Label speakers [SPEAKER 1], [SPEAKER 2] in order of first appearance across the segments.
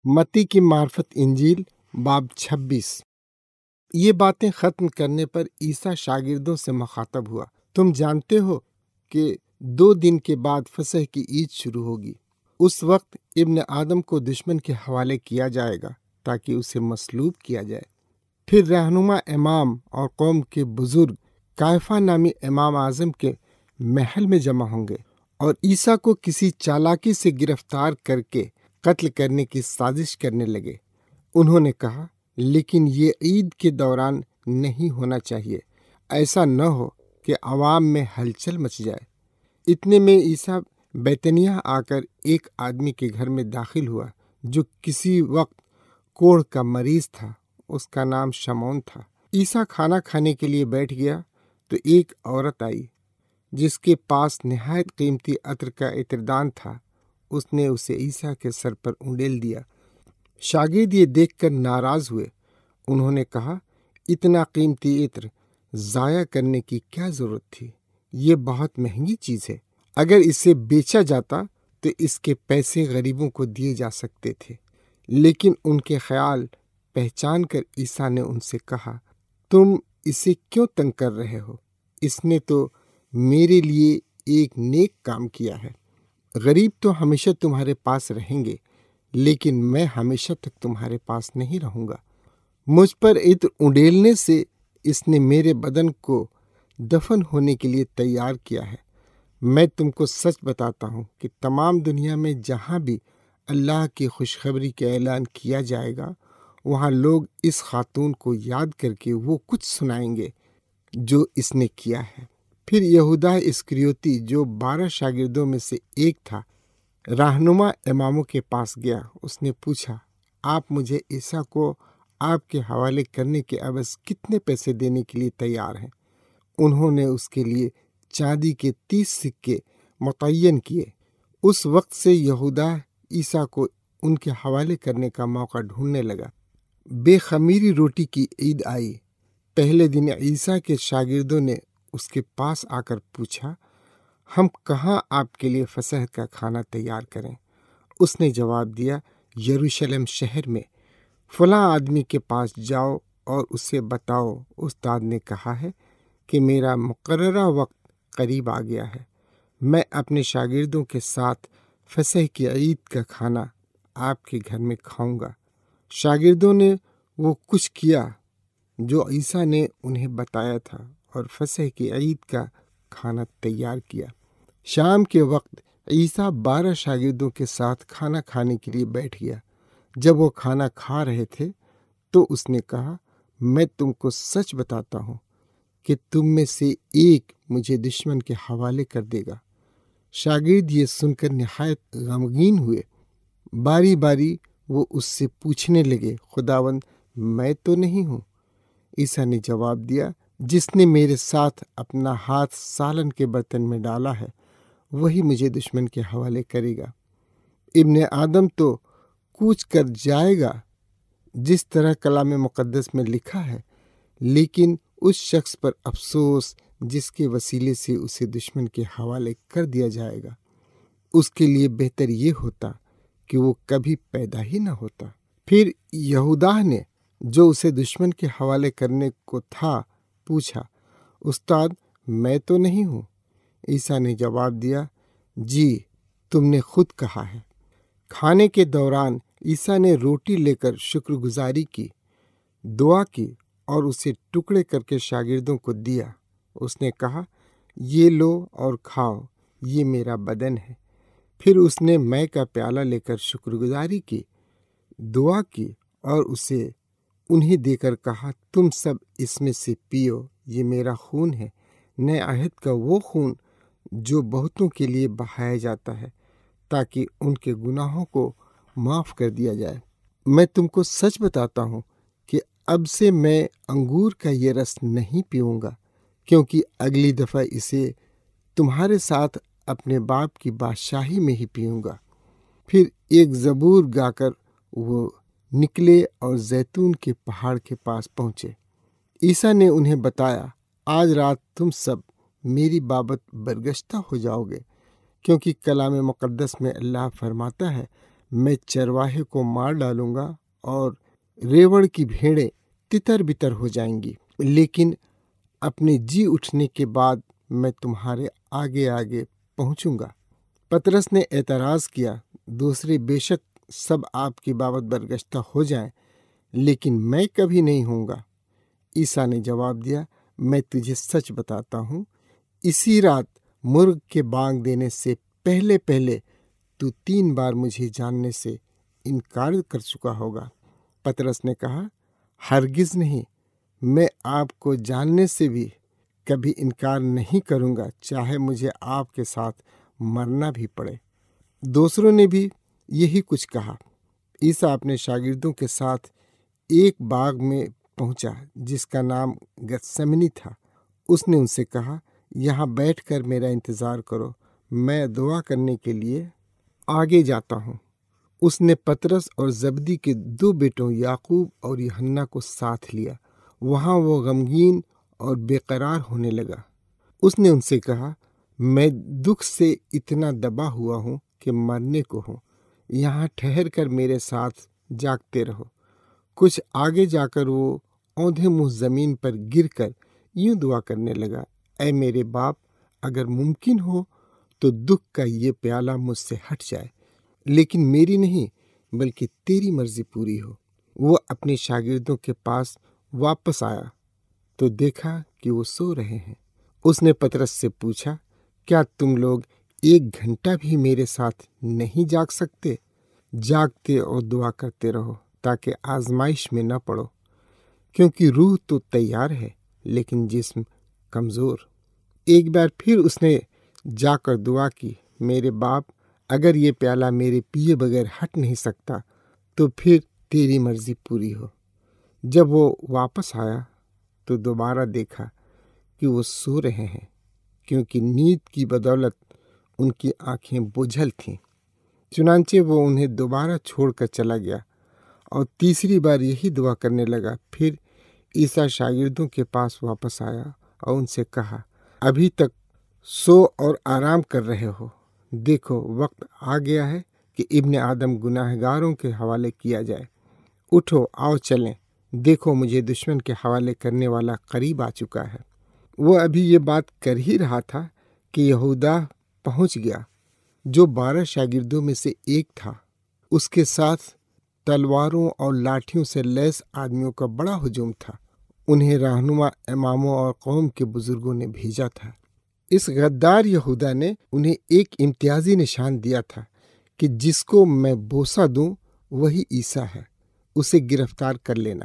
[SPEAKER 1] متی کی معرفت انجیل باب 26۔ یہ باتیں ختم کرنے پر عیسیٰ شاگردوں سے مخاطب ہوا، تم جانتے ہو کہ 2 دن کے بعد فصح کی عید شروع ہوگی۔ اس وقت ابن آدم کو دشمن کے حوالے کیا جائے گا تاکہ اسے مصلوب کیا جائے۔ پھر رہنما امام اور قوم کے بزرگ کیفا نامی امام اعظم کے محل میں جمع ہوں گے اور عیسیٰ کو کسی چالاکی سے گرفتار کر کے قتل کرنے کی سازش کرنے لگے۔ انہوں نے کہا، لیکن یہ عید کے دوران نہیں ہونا چاہیے، ایسا نہ ہو کہ عوام میں ہلچل مچ جائے۔ اتنے میں عیسیٰ بیتنیہ آ کر ایک آدمی کے گھر میں داخل ہوا جو کسی وقت کوڑھ کا مریض تھا، اس کا نام شمعون تھا۔ عیسیٰ کھانا کھانے کے لیے بیٹھ گیا تو ایک عورت آئی جس کے پاس نہایت قیمتی عطر کا عطردان تھا۔ اس نے اسے عیسیٰ کے سر پر انڈیل دیا۔ شاگرد یہ دیکھ کر ناراض ہوئے۔ انہوں نے کہا، اتنا قیمتی عطر ضائع کرنے کی کیا ضرورت تھی؟ یہ بہت مہنگی چیز ہے۔ اگر اسے بیچا جاتا تو اس کے پیسے غریبوں کو دیے جا سکتے تھے۔ لیکن ان کے خیال پہچان کر عیسیٰ نے ان سے کہا، تم اسے کیوں تنگ کر رہے ہو؟ اس نے تو میرے لیے ایک نیک کام کیا ہے۔ غریب تو ہمیشہ تمہارے پاس رہیں گے، لیکن میں ہمیشہ تک تمہارے پاس نہیں رہوں گا۔ مجھ پر عطر انڈیلنے سے اس نے میرے بدن کو دفن ہونے کے لیے تیار کیا ہے۔ میں تم کو سچ بتاتا ہوں کہ تمام دنیا میں جہاں بھی اللہ کی خوشخبری کا اعلان کیا جائے گا، وہاں لوگ اس خاتون کو یاد کر کے وہ کچھ سنائیں گے جو اس نے کیا ہے۔ پھر یہودا اسکریوتی جو 12 شاگردوں میں سے ایک تھا، رہنما اماموں کے پاس گیا۔ اس نے پوچھا، آپ مجھے عیسیٰ کو آپ کے حوالے کرنے کے عوض کتنے پیسے دینے کے لیے تیار ہیں؟ انہوں نے اس کے لیے چاندی کے 30 سکے متعین کیے۔ اس وقت سے یہودا عیسیٰ کو ان کے حوالے کرنے کا موقع ڈھونڈنے لگا۔ بے خمیری روٹی کی عید آئی۔ پہلے دن عیسیٰ کے شاگردوں نے اس کے پاس آ کر پوچھا، ہم کہاں آپ کے لیے فصح کا کھانا تیار کریں؟ اس نے جواب دیا، یروشلم شہر میں فلاں آدمی کے پاس جاؤ اور اسے بتاؤ، استاد نے کہا ہے کہ میرا مقررہ وقت قریب آ گیا ہے۔ میں اپنے شاگردوں کے ساتھ فصح کی عید کا کھانا آپ کے گھر میں کھاؤں گا۔ شاگردوں نے وہ کچھ کیا جو عیسیٰ نے انہیں بتایا تھا اور فصح کی عید کا کھانا تیار کیا۔ شام کے وقت عیسیٰ 12 شاگردوں کے ساتھ کھانا کھانے کے لیے بیٹھ گیا۔ جب وہ کھانا کھا رہے تھے تو اس نے کہا، میں تم کو سچ بتاتا ہوں کہ تم میں سے ایک مجھے دشمن کے حوالے کر دے گا۔ شاگرد یہ سن کر نہایت غمگین ہوئے۔ باری باری وہ اس سے پوچھنے لگے، خداوند میں تو نہیں ہوں؟ عیسیٰ نے جواب دیا، جس نے میرے ساتھ اپنا ہاتھ سالن کے برتن میں ڈالا ہے وہی مجھے دشمن کے حوالے کرے گا۔ ابن آدم تو کوچ کر جائے گا جس طرح کلام مقدس میں لکھا ہے، لیکن اس شخص پر افسوس جس کے وسیلے سے اسے دشمن کے حوالے کر دیا جائے گا۔ اس کے لیے بہتر یہ ہوتا کہ وہ کبھی پیدا ہی نہ ہوتا۔ پھر یہودا نے جو اسے دشمن کے حوالے کرنے کو تھا پوچھا، استاد میں تو نہیں ہوں؟ عیسیٰ نے جواب دیا، جی تم نے خود کہا ہے۔ کھانے کے دوران عیسیٰ نے روٹی لے کر شکر گزاری کی، دعا کی اور اسے ٹکڑے کر کے شاگردوں کو دیا۔ اس نے کہا، یہ لو اور کھاؤ، یہ میرا بدن ہے۔ پھر اس نے مے کا پیالہ لے کر شکر گزاری کی، دعا کی اور اسے انہیں دے کر کہا، تم سب اس میں سے پیو، یہ میرا خون ہے، نئے عہد کا وہ خون جو بہتوں کے لیے بہایا جاتا ہے تاکہ ان کے گناہوں کو معاف کر دیا جائے۔ میں تم کو سچ بتاتا ہوں کہ اب سے میں انگور کا یہ رس نہیں پیوں گا، کیونکہ اگلی دفعہ اسے تمہارے ساتھ اپنے باپ کی بادشاہی میں ہی پیوں گا۔ پھر ایک زبور گا کر وہ نکلے اور زیتون کے پہاڑ کے پاس پہنچے۔ عیسیٰ نے انہیں بتایا، آج رات تم سب میری بابت برگشتہ ہو جاؤ گے، کیونکہ کلام مقدس میں اللہ فرماتا ہے، میں چرواہے کو مار ڈالوں گا اور ریوڑ کی بھیڑیں تتر بتر ہو جائیں گی، لیکن اپنے جی اٹھنے کے بعد میں تمہارے آگے آگے پہنچوں گا۔ پطرس نے اعتراض کیا، دوسرے بے شک سب آپ کی بابت برگشتہ ہو جائیں، لیکن میں کبھی نہیں ہوں گا۔ عیسیٰ نے جواب دیا، میں تجھے سچ بتاتا ہوں، اسی رات مرغ کے بانگ دینے سے پہلے پہلے تو 3 بار مجھے جاننے سے انکار کر چکا ہوگا۔ پطرس نے کہا، ہرگز نہیں، میں آپ کو جاننے سے بھی کبھی انکار نہیں کروں گا، چاہے مجھے آپ کے ساتھ مرنا بھی پڑے۔ دوسروں نے بھی یہی کچھ کہا۔ عیسیٰ اپنے شاگردوں کے ساتھ ایک باغ میں پہنچا جس کا نام گتسمنی تھا۔ اس نے ان سے کہا، یہاں بیٹھ کر میرا انتظار کرو، میں دعا کرنے کے لیے آگے جاتا ہوں۔ اس نے پطرس اور زبدی کے 2 بیٹوں یعقوب اور یوحنا کو ساتھ لیا۔ وہاں وہ غمگین اور بے قرار ہونے لگا۔ اس نے ان سے کہا، میں دکھ سے اتنا دبا ہوا ہوں کہ مرنے کو ہوں، یہاں ٹھہر کر میرے ساتھ جاگتے رہو۔ کچھ آگے جا کر وہ اوندھے منہ زمین پر گر کر یوں دعا کرنے لگا، اے میرے باپ، اگر ممکن ہو تو دکھ کا یہ پیالہ مجھ سے ہٹ جائے، لیکن میری نہیں بلکہ تیری مرضی پوری ہو۔ وہ اپنے شاگردوں کے پاس واپس آیا تو دیکھا کہ وہ سو رہے ہیں۔ اس نے پطرس سے پوچھا، کیا تم لوگ 1 گھنٹہ بھی میرے ساتھ نہیں جاگ سکتے؟ جاگتے اور دعا کرتے رہو تاکہ آزمائش میں نہ پڑو، کیونکہ روح تو تیار ہے لیکن جسم کمزور۔ ایک بار پھر اس نے جا کر دعا کی، میرے باپ، اگر یہ پیالہ میرے پیے بغیر ہٹ نہیں سکتا تو پھر تیری مرضی پوری ہو۔ جب وہ واپس آیا تو دوبارہ دیکھا کہ وہ سو رہے ہیں، کیونکہ نیند کی بدولت ان کی آنکھیں بجھل تھیں۔ چنانچہ وہ انہیں دوبارہ چھوڑ کر چلا گیا اور تیسری بار یہی دعا کرنے لگا۔ پھر عیسیٰ شاگردوں کے پاس واپس آیا اور ان سے کہا، ابھی تک سو اور آرام کر رہے ہو؟ دیکھو، وقت آ گیا ہے کہ ابن آدم گناہ گاروں کے حوالے کیا جائے۔ اٹھو، آؤ چلیں، دیکھو مجھے دشمن کے حوالے کرنے والا قریب آ چکا ہے۔ وہ ابھی یہ بات کر ہی رہا تھا کہ یہودا پہنچ گیا، جو 12 شاگردوں میں سے ایک تھا۔ اس کے ساتھ تلواروں اور لاٹھیوں سے لیس آدمیوں کا بڑا ہجوم تھا۔ انہیں رہنما اماموں اور قوم کے بزرگوں نے بھیجا تھا۔ اس غدار یہودا نے انہیں ایک امتیازی نشان دیا تھا کہ جس کو میں بوسہ دوں وہی عیسیٰ ہے، اسے گرفتار کر لینا۔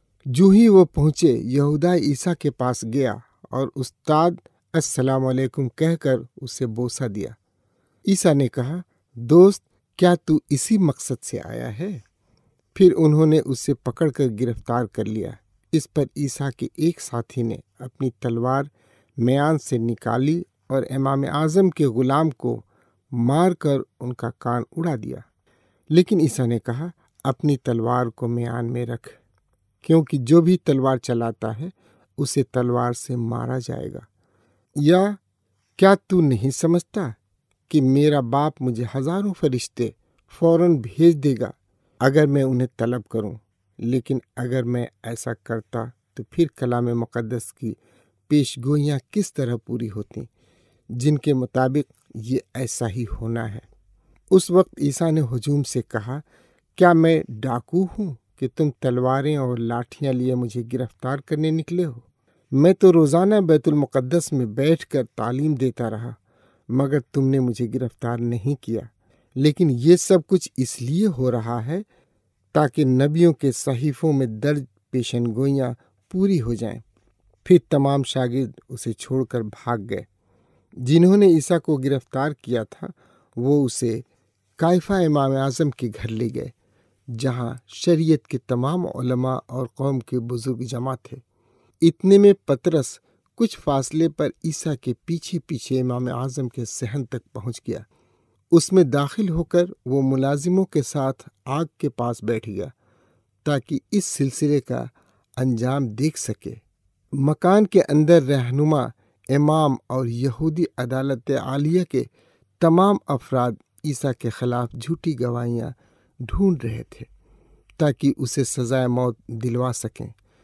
[SPEAKER 1] جو ہی وہ پہنچے، یہودا عیسیٰ کے پاس گیا اور استاد السلام علیکم کہہ کر اسے بوسہ دیا۔ عیسیٰ نے کہا، دوست، کیا تو اسی مقصد سے آیا ہے؟ پھر انہوں نے اسے پکڑ کر گرفتار کر لیا۔ اس پر عیسیٰ کے ایک ساتھی نے اپنی تلوار میان سے نکالی اور امام اعظم کے غلام کو مار کر ان کا کان اڑا دیا۔ لیکن عیسیٰ نے کہا، اپنی تلوار کو میان میں رکھ، کیونکہ جو بھی تلوار چلاتا ہے اسے تلوار سے مارا جائے گا۔ یا کیا تو نہیں سمجھتا کہ میرا باپ مجھے ہزاروں فرشتے فوراً بھیج دے گا اگر میں انہیں طلب کروں؟ لیکن اگر میں ایسا کرتا تو پھر کلام مقدس کی پیش گوئیاں کس طرح پوری ہوتی جن کے مطابق یہ ایسا ہی ہونا ہے۔ اس وقت عیسیٰ نے ہجوم سے کہا، کیا میں ڈاکو ہوں کہ تم تلواریں اور لاٹھیاں لیے مجھے گرفتار کرنے نکلے ہو؟ میں تو روزانہ بیت المقدس میں بیٹھ کر تعلیم دیتا رہا، مگر تم نے مجھے گرفتار نہیں کیا۔ لیکن یہ سب کچھ اس لیے ہو رہا ہے تاکہ نبیوں کے صحیفوں میں درج پیشن گوئیاں پوری ہو جائیں۔ پھر تمام شاگرد اسے چھوڑ کر بھاگ گئے۔ جنہوں نے عیسیٰ کو گرفتار کیا تھا وہ اسے قیافہ امام اعظم کے گھر لے گئے، جہاں شریعت کے تمام علماء اور قوم کے بزرگ جمع تھے۔ اتنے میں پطرس کچھ فاصلے پر عیسیٰ کے پیچھے پیچھے امام اعظم کے صحن تک پہنچ گیا۔ اس میں داخل ہو کر وہ ملازموں کے ساتھ آگ کے پاس بیٹھ گیا تاکہ اس سلسلے کا انجام دیکھ سکے۔ مکان کے اندر رہنما امام اور یہودی عدالت عالیہ کے تمام افراد عیسیٰ کے خلاف جھوٹی گواہیاں ڈھونڈ رہے تھے تاکہ اسے سزائے موت دلوا سکیں۔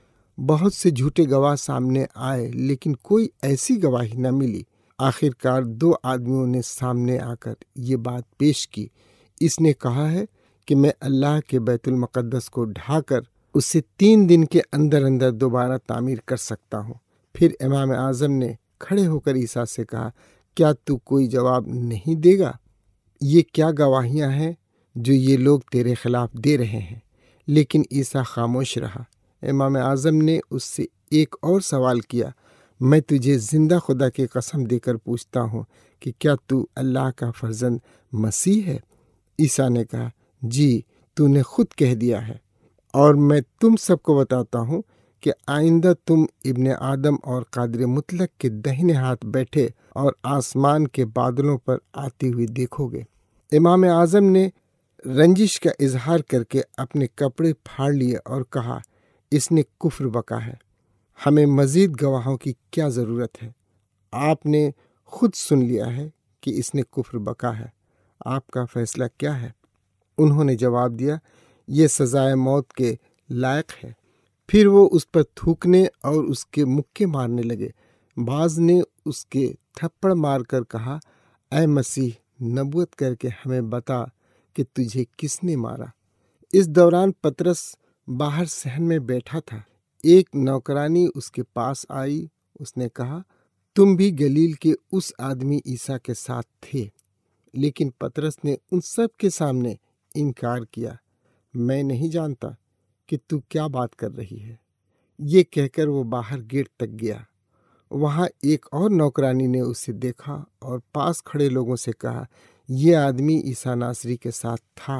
[SPEAKER 1] بہت سے جھوٹے گواہ سامنے آئے لیکن کوئی ایسی گواہی نہ ملی۔ آخرکار 2 آدمیوں نے سامنے آ کر یہ بات پیش کی۔ اس نے کہا ہے کہ میں اللہ کے بیت المقدس کو ڈھا کر اسے 3 دن کے اندر اندر دوبارہ تعمیر کر سکتا ہوں۔ پھر امام اعظم نے کھڑے ہو کر عیسیٰ سے کہا، کیا تو کوئی جواب نہیں دے گا؟ یہ کیا گواہیاں ہیں جو یہ لوگ تیرے خلاف دے رہے ہیں؟ لیکن عیسیٰ خاموش رہا۔ امام اعظم نے اس سے ایک اور سوال کیا، میں تجھے زندہ خدا کی قسم دے کر پوچھتا ہوں کہ کیا تو اللہ کا فرزند مسیح ہے؟ عیسیٰ نے کہا، جی تو نے خود کہہ دیا ہے، اور میں تم سب کو بتاتا ہوں کہ آئندہ تم ابن آدم اور قادر مطلق کے دہنے ہاتھ بیٹھے اور آسمان کے بادلوں پر آتے ہوئے دیکھو گے۔ امام اعظم نے رنجش کا اظہار کر کے اپنے کپڑے پھاڑ لیے اور کہا، اس نے کفر بکا ہے، ہمیں مزید گواہوں کی کیا ضرورت ہے؟ آپ نے خود سن لیا ہے کہ اس نے کفر بکا ہے، آپ کا فیصلہ کیا ہے؟ انہوں نے جواب دیا، یہ سزائے موت کے لائق ہے۔ پھر وہ اس پر تھوکنے اور اس کے مکے مارنے لگے۔ بعض نے اس کے تھپڑ مار کر کہا، اے مسیح، نبوت کر کے ہمیں بتا کہ تجھے کس نے مارا۔ اس دوران پطرس باہر صحن میں بیٹھا تھا۔ ایک نوکرانی اس کے پاس آئی، اس نے کہا، تم بھی گلیل کے اس آدمی عیسیٰ کے ساتھ تھے۔ لیکن پطرس نے ان سب کے سامنے انکار کیا، میں نہیں جانتا کہ تو کیا بات کر رہی ہے۔ یہ کہہ کر وہ باہر گیٹ تک گیا۔ وہاں ایک اور نوکرانی نے اسے دیکھا اور پاس کھڑے لوگوں سے کہا، یہ آدمی عیسیٰ ناصری کے ساتھ تھا۔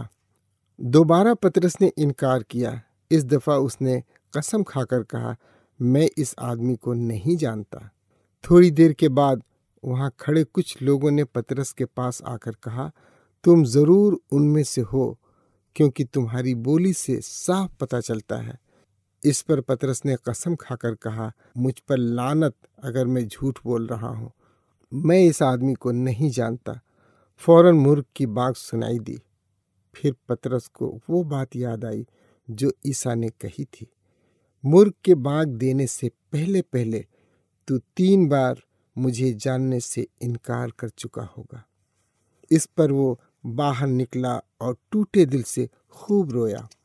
[SPEAKER 1] دوبارہ پطرس نے انکار کیا۔ اس دفعہ اس نے قسم کھا کر کہا، میں اس آدمی کو نہیں جانتا۔ تھوڑی دیر کے بعد وہاں کھڑے کچھ لوگوں نے پطرس کے پاس آ کر کہا، تم ضرور ان میں سے ہو، کیونکہ تمہاری بولی سے صاف پتہ چلتا ہے۔ اس پر پطرس نے قسم کھا کر کہا، مجھ پر لعنت اگر میں جھوٹ بول رہا ہوں، میں اس آدمی کو نہیں جانتا۔ فوراً مرغ کی بانگ سنائی دی۔ پھر پطرس کو وہ بات یاد آئی جو عیسیٰ نے کہی تھی، مرغ کے بانگ دینے سے پہلے پہلے تو 3 بار مجھے جاننے سے انکار کر چکا ہوگا۔ اس پر وہ باہر نکلا اور ٹوٹے دل سے خوب رویا۔